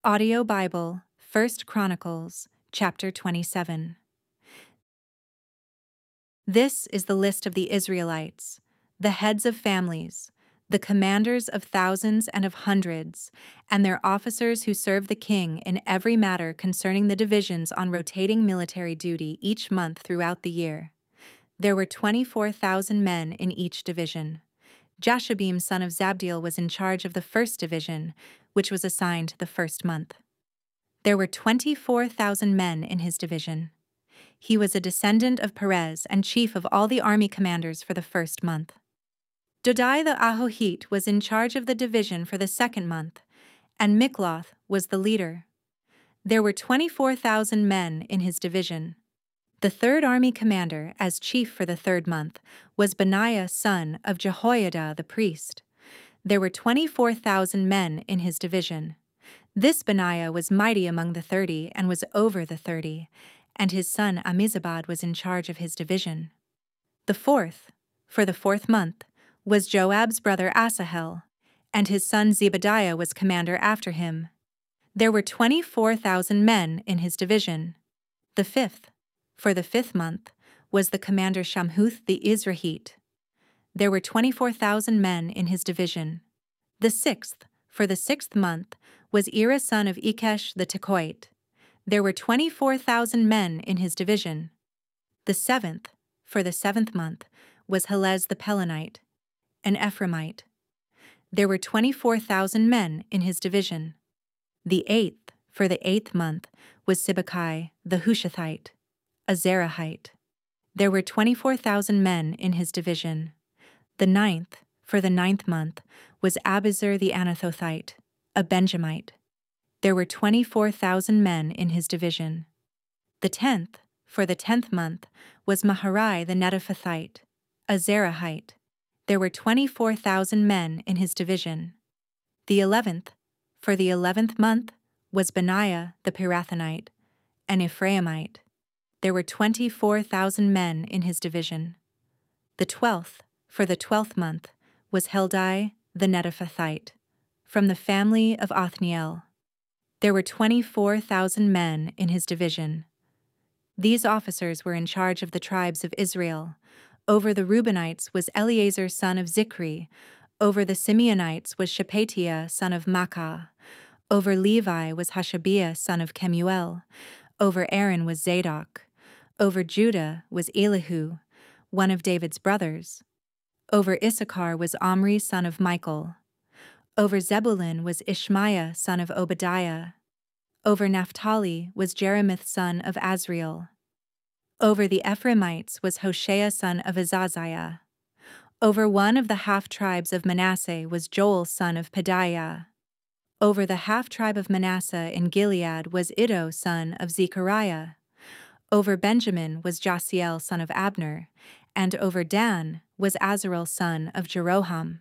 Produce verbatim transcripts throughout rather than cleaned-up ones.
Audio Bible, First Chronicles, chapter twenty-seven. This is the list of the Israelites, the heads of families, the commanders of thousands and of hundreds, and their officers who serve the king in every matter concerning the divisions on rotating military duty each month throughout the year. There were twenty-four thousand men in each division. Jashobeam son of Zabdiel was in charge of the first division, which was assigned the first month. There were twenty-four thousand men in his division. He was a descendant of Perez and chief of all the army commanders for the first month. Dodai the Ahohite was in charge of the division for the second month, and Mikloth was the leader. There were twenty-four thousand men in his division. The third army commander, as chief for the third month, was Benaiah son of Jehoiada the priest. There were twenty-four thousand men in his division. This Benaiah was mighty among the thirty and was over the thirty, and his son Ammizabad was in charge of his division. The fourth, for the fourth month, was Joab's brother Asahel, and his son Zebadiah was commander after him. There were twenty-four thousand men in his division. The fifth, for the fifth month, was the commander Shamhuth the Izrahite. There were twenty-four thousand men in his division. The sixth, for the sixth month, was Ira son of Ikesh the Tekoite. There were twenty-four thousand men in his division. The seventh, for the seventh month, was Helez the Pelonite, an Ephraimite. There were twenty-four thousand men in his division. The eighth, for the eighth month, was Sibbecai the Hushathite, a Zerahite. There were twenty-four thousand men in his division. The ninth, for the ninth month, was Abizur the Anathothite, a Benjamite. There were twenty-four thousand men in his division. The tenth, for the tenth month, was Maharai the Netophathite, a Zerahite. There were twenty-four thousand men in his division. The eleventh, for the eleventh month, was Benaiah the Pirathonite, an Ephraimite. There were twenty-four thousand men in his division. The twelfth, for the twelfth month, was Heldai the Netophathite, from the family of Othniel. There were twenty-four thousand men in his division. These officers were in charge of the tribes of Israel. Over the Reubenites was Eleazar son of Zikri. Over the Simeonites was Shephatiah son of Makkah. Over Levi was Hashabiah son of Kemuel. Over Aaron was Zadok. Over Judah was Elihu, one of David's brothers. Over Issachar was Omri son of Michael. Over Zebulun was Ishmaiah son of Obadiah. Over Naphtali was Jerimoth son of Azriel. Over the Ephraimites was Hoshea son of Azaziah. Over one of the half-tribes of Manasseh was Joel son of Pedaiah. Over the half-tribe of Manasseh in Gilead was Iddo son of Zechariah. Over Benjamin was Jasiel son of Abner, and over Dan was Azarel son of Jeroham.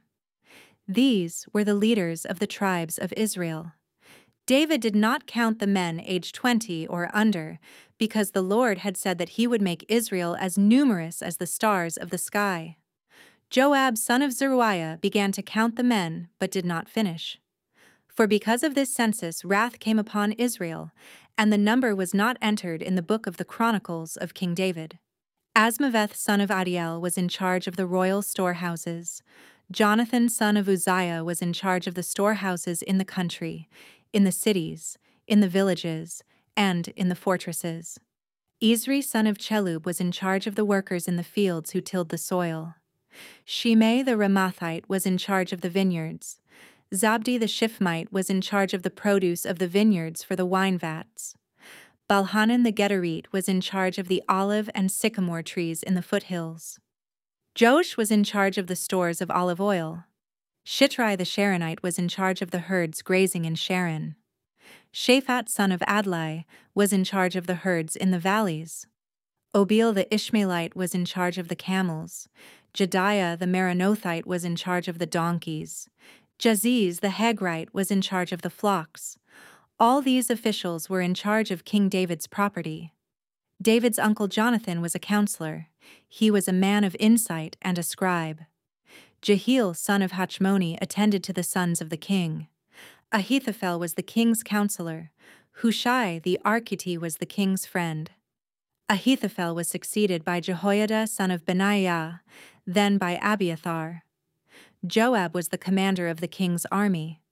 These were the leaders of the tribes of Israel. David did not count the men aged twenty or under, because the Lord had said that he would make Israel as numerous as the stars of the sky. Joab son of Zeruiah began to count the men, but did not finish. For because of this census wrath came upon Israel, and the number was not entered in the book of the Chronicles of King David. Asmaveth son of Adiel was in charge of the royal storehouses. Jonathan son of Uzziah was in charge of the storehouses in the country, in the cities, in the villages, and in the fortresses. Ezri son of Chelub was in charge of the workers in the fields who tilled the soil. Shimei the Ramathite was in charge of the vineyards. Zabdi the Shifmite was in charge of the produce of the vineyards for the wine vats. Balhanan the Gederite was in charge of the olive and sycamore trees in the foothills. Joash was in charge of the stores of olive oil. Shitrai the Sharonite was in charge of the herds grazing in Sharon. Shaphat son of Adlai was in charge of the herds in the valleys. Obil the Ishmaelite was in charge of the camels. Jediah the Meronothite was in charge of the donkeys. Jaziz the Hagrite was in charge of the flocks. All these officials were in charge of King David's property. David's uncle Jonathan was a counselor. He was a man of insight and a scribe. Jehiel son of Hachmoni attended to the sons of the king. Ahithophel was the king's counselor. Hushai the Archite was the king's friend. Ahithophel was succeeded by Jehoiada son of Benaiah, then by Abiathar. Joab was the commander of the king's army.